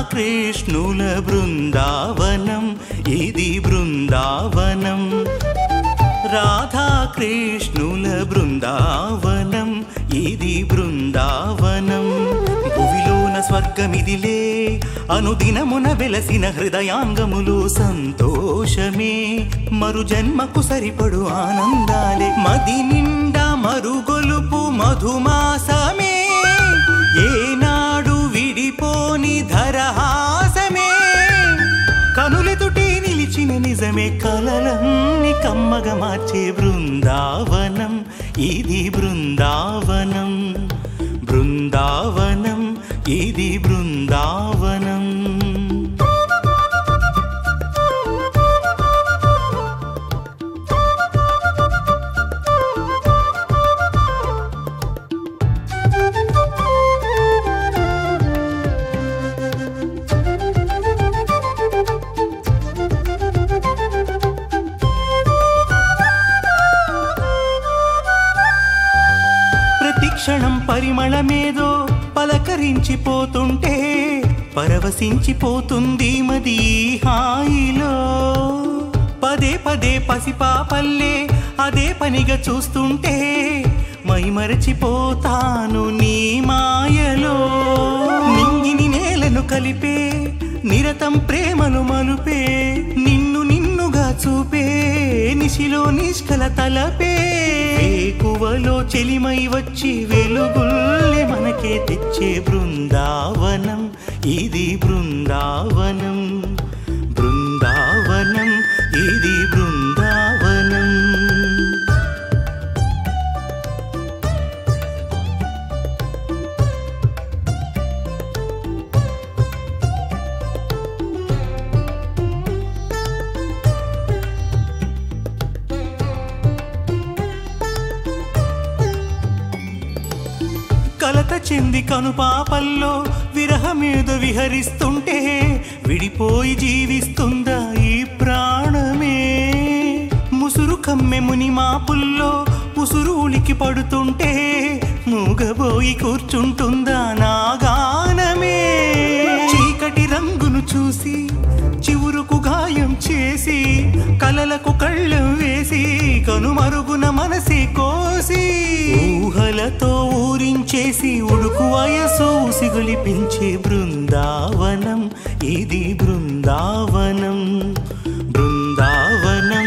కృష్ణుల బృందావనం ఇది బృందావనం రాధా కృష్ణుల బృందావనం ఇది బృందావనం భువిలోన స్వర్గమిదిలే అనుదినమున వెలసిన హృదయాంగములు సంతోషమే మరు జన్మకు సరిపడు ఆనందాలే మది నిండా మరుగొలుపు మధుమాసమే ఏనాడు విడిపోని ధరహాసమే కనులెదుటే నిలిచిన నిజమే కలలన్నీ కమ్మగా మార్చే బృందావనం ఇది బృందావనం బృందావనం ఇది బృందావనం క్షణం పరిమళమేదో పలకరించిపోతుంటే పరవశించిపోతుంది మది హాయిలో పదే పదే పసిపాపల్లే అదే పనిగా చూస్తుంటే మైమరచిపోతాను నీ మాయలో నింగిని నేలను కలిపే నిరతం ప్రేమను మలుపే నిన్ను నిన్నుగా చూపే నిశిలో నిష్కల తలపే వేకువలో చెలిమై వచ్చి వెలుగుల్లే మనకే తెచ్చే బృందావనం ఇది బృందావనం బృందావనం ఇది బృందావనం కలత చెంది కనుపాపల్లో విరహమేదో విహరిస్తుంటే విడిపోయి జీవిస్తుందా ఈ ప్రాణమే ముసురు కమ్మె ముని మాపుల్లో ఉసురు ఉలికి పడుతుంటే మూగబోయి కూర్చుంటుందా నా గానమే చీకటి రంగును చూసి చివురుకు గాయం చేసి కలలకు కళ్ళం వేసి కనుమరుగున మనసి కోసి ఊహలతో ఊరించేసి ఉడుకు వయసు సిగులిపించే బృందావనం ఇది బృందావనం బృందావనం